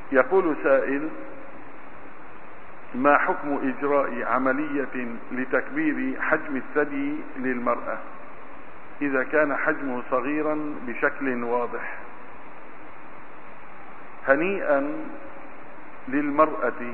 يقول سائل: ما حكم إجراء عملية لتكبير حجم الثدي للمرأة إذا كان حجمه صغيرا بشكل واضح؟ هنيئا للمرأة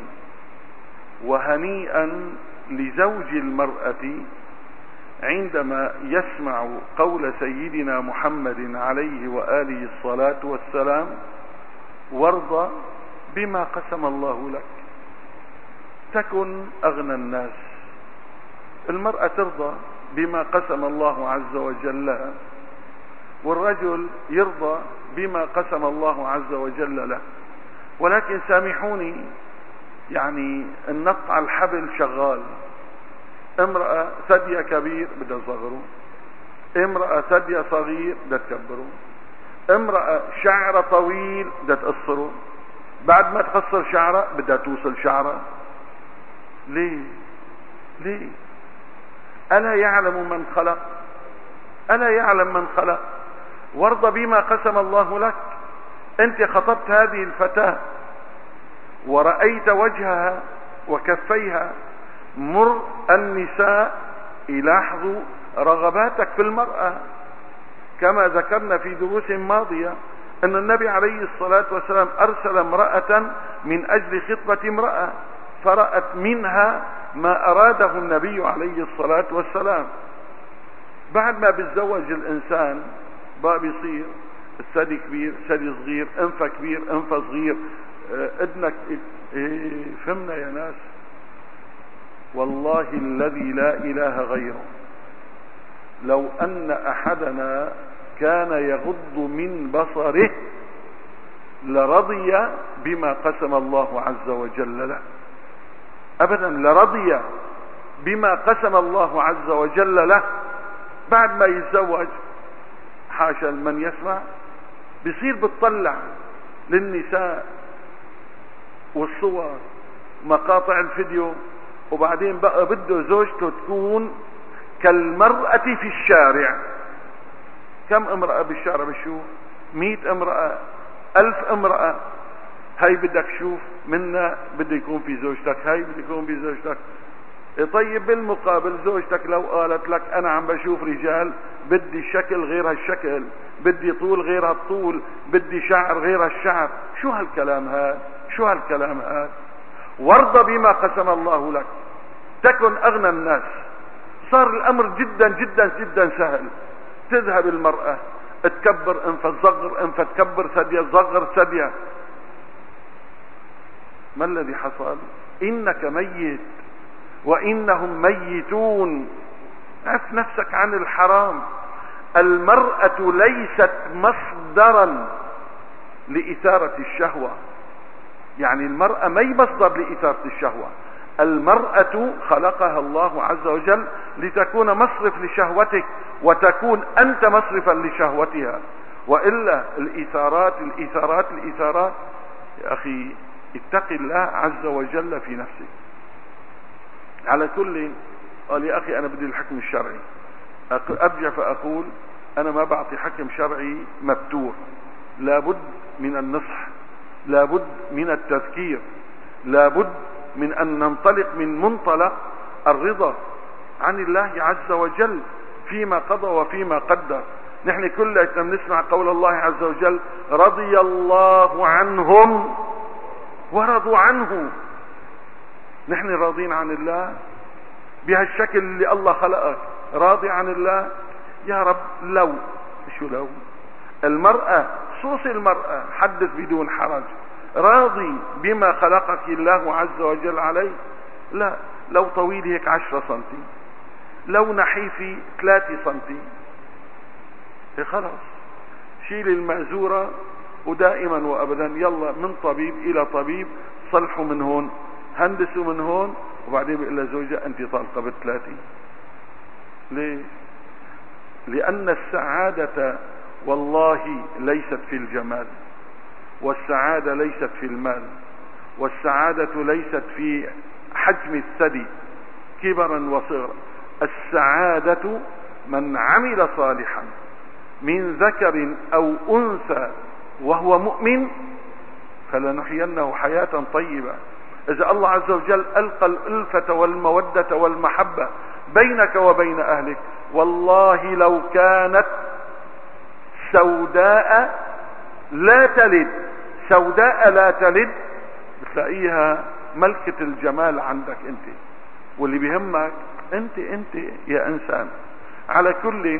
وهنيئا لزوج المرأة عندما يسمع قول سيدنا محمد عليه وآله الصلاة والسلام: وارض بما قسم الله لك تكن أغنى الناس. المرأة ترضى بما قسم الله عز وجل لها، والرجل يرضى بما قسم الله عز وجل له. ولكن سامحوني، يعني النط على الحبل شغال. امرأة ثدي كبير بدها تصغره، امرأة ثدي صغير بدها تكبره، امرأة شعر طويل بدها تقصره، بعد ما تقصر شعرها بدها توصل شعرها. ليه؟ ألا يعلم من خلق؟ ألا يعلم من خلق؟ وارض بما قسم الله لك. انت خطبت هذه الفتاة ورأيت وجهها وكفيها، مر النساء يلاحظوا رغباتك في المرأة. كما ذكرنا في دروس ماضية أن النبي عليه الصلاة والسلام أرسل امرأة من أجل خطبة امرأة، فرأت منها ما أراده النبي عليه الصلاة والسلام. بعد ما بيتزوج الإنسان بقى بيصير الثدي كبير، ثدي صغير، أنف كبير، أنف صغير، إذنك فهمنا يا ناس؟ والله الذي لا إله غيره، لو أن أحدنا كان يغض من بصره لرضي بما قسم الله عز وجل له. أبدا، لرضي بما قسم الله عز وجل له. بعد ما يتزوج حاشا من يسمع بيصير بتطلع للنساء والصور مقاطع الفيديو، وبعدين بقى بده زوجته تكون كالمرأة في الشارع. كم امرأة بالشارع بشوف؟ 100 امرأة، 1000 امرأة. هاي بدك شوف منا بده يكون في زوجتك، هاي بده يكون في زوجتك. طيب بالمقابل زوجتك لو قالت لك أنا عم بشوف رجال بدي الشكل غير هالشكل، بدي طول غير هالطول، بدي شعر غير هالشعر، شو هالكلام هذا؟ شو هالكلام هذا؟ وارض بما قسم الله لك تكن أغنى الناس. صار الأمر جدا جدا جدا سهل. تذهب المرأة تكبر أنف، تصغر أنف، تكبر ثدية، تصغر ثدية. ما الذي حصل؟ إنك ميت وإنهم ميتون. عف نفسك عن الحرام. المرأة ليست مصدرا لإثارة الشهوة، يعني المرأة ما هي مصدر لإثارة الشهوة. المرأة خلقها الله عز وجل لتكون مصرف لشهوتك، وتكون أنت مصرفا لشهوتها. وإلا الإثارات الإثارات الإثارات، يا أخي اتق الله عز وجل في نفسك. على كل قال يا أخي أنا بدي الحكم الشرعي. أرجع فأقول أنا ما بعطي حكم شرعي مبتور. لابد من النصح، لابد من التذكير، لابد من أن ننطلق من منطلق الرضا عن الله عز وجل فيما قضى وفيما قدر. نحن كلنا نسمع قول الله عز وجل: رضي الله عنهم ورضوا عنه. نحن راضين عن الله بهالشكل اللي الله خلقك؟ راضي عن الله؟ يا رب لو شو لو المرأة، خصوص المرأة، حدث بدون حرج، راضي بما خلقك الله عز وجل عليه؟ لا. لو طويل هيك 10 سنتي، لو نحيفي 3 سنتي، خلاص شيل المأزورة ودائما وابدا يلا من طبيب الى طبيب، صلحوا من هون، هندسوا من هون، وبعدين بيقول لزوجها انت طالقة ب3. ليه؟ لان السعادة والله ليست في الجمال، والسعادة ليست في المال، والسعادة ليست في حجم الثدي كبرا وصغرا. السعادة من عمل صالحا من ذكر او انثى وهو مؤمن فلنحيينه حياة طيبة. إذا الله عز وجل ألقى الألفة والمودة والمحبة بينك وبين أهلك، والله لو كانت سوداء لا تلد، سوداء لا تلد، بتلاقيها ملكة الجمال عندك انت، واللي بيهمك انت يا انسان. على كل،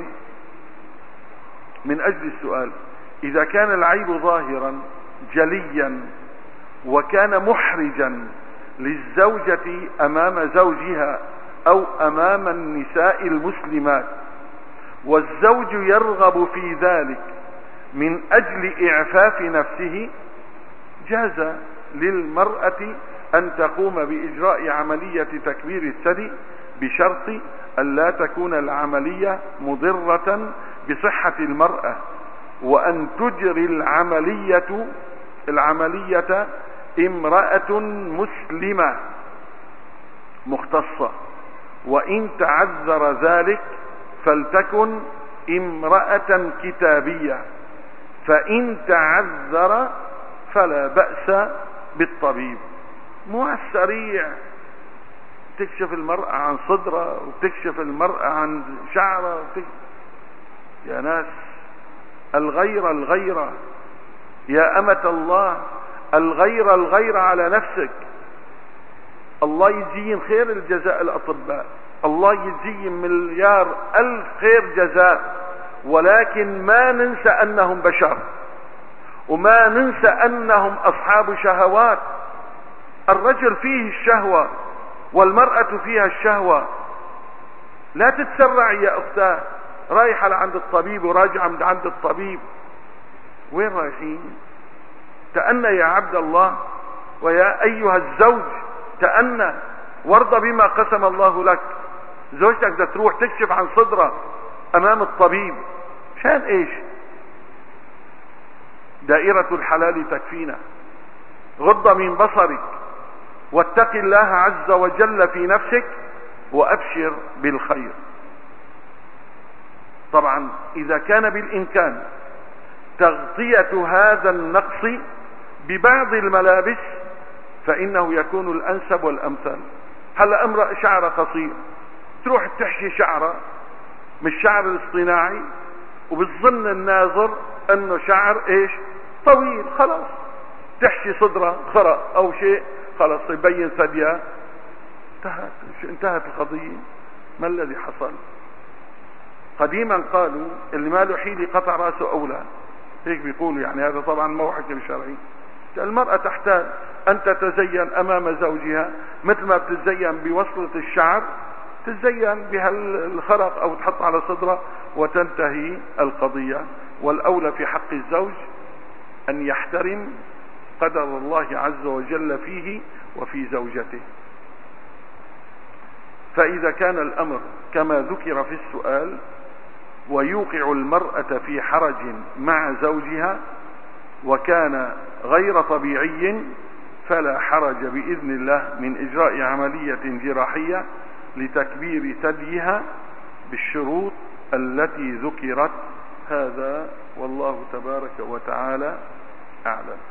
من اجل السؤال، اذا كان العيب ظاهرا جليا وكان محرجا للزوجة امام زوجها او امام النساء المسلمات، والزوج يرغب في ذلك من اجل اعفاف نفسه، جاز للمرأة ان تقوم باجراء عملية تكبير الثدي، بشرط ان لا تكون العملية مضرة بصحة المرأة، وان تجري العملية امرأة مسلمة مختصة، وان تعذر ذلك فلتكن امرأة كتابية، فان تعذر فلا بأس بالطبيب. مو على السريع تكشف المرأة عن صدرها وتكشف المرأة عن شعرها يا ناس، الغيرة يا أمة الله، الغيرة على نفسك. الله يجزيهم خير الجزاء الأطباء، الله يجزيهم مليار ألف خير جزاء، ولكن ما ننسى أنهم بشر، وما ننسى أنهم أصحاب شهوات. الرجل فيه الشهوة والمرأة فيها الشهوة. لا تتسرع يا أختاه، رايحة لعند الطبيب وراجعة من عند الطبيب. وين رايحين؟ تأنى يا عبد الله، ويا أيها الزوج تأنى وارضى بما قسم الله لك. زوجتك بدها تروح تكشف عن صدرها أمام الطبيب، شان إيش؟ دائرة الحلال تكفينا. غض من بصرك واتق الله عز وجل في نفسك وأبشر بالخير. طبعا إذا كان بالإمكان تغطية هذا النقص ببعض الملابس فإنه يكون الأنسب والأمثل. هلا امرأة شعر قصير تروح تحشي شعره مش شعر الاصطناعي، وبالظن الناظر انه شعر ايش طويل، خلاص تحشي صدره خرق او شيء، خلاص يبين ثديها، انتهت القضية. ما الذي حصل؟ قديما قالوا اللي ما له حيلة قطع راسه اولى، هيك بيقولوا، يعني هذا طبعا مو حكم شرعي. المرأة تحتاج ان تتزين امام زوجها مثل ما بتتزين بوصلة الشعر، تتزين بهالخرق او تحط على صدرها وتنتهي القضية. والاولى في حق الزوج ان يحترم قدر الله عز وجل فيه وفي زوجته. فاذا كان الامر كما ذكر في السؤال ويوقع المرأة في حرج مع زوجها وكان غير طبيعي، فلا حرج بإذن الله من إجراء عملية جراحية لتكبير ثديها بالشروط التي ذكرت. هذا والله تبارك وتعالى أعلم.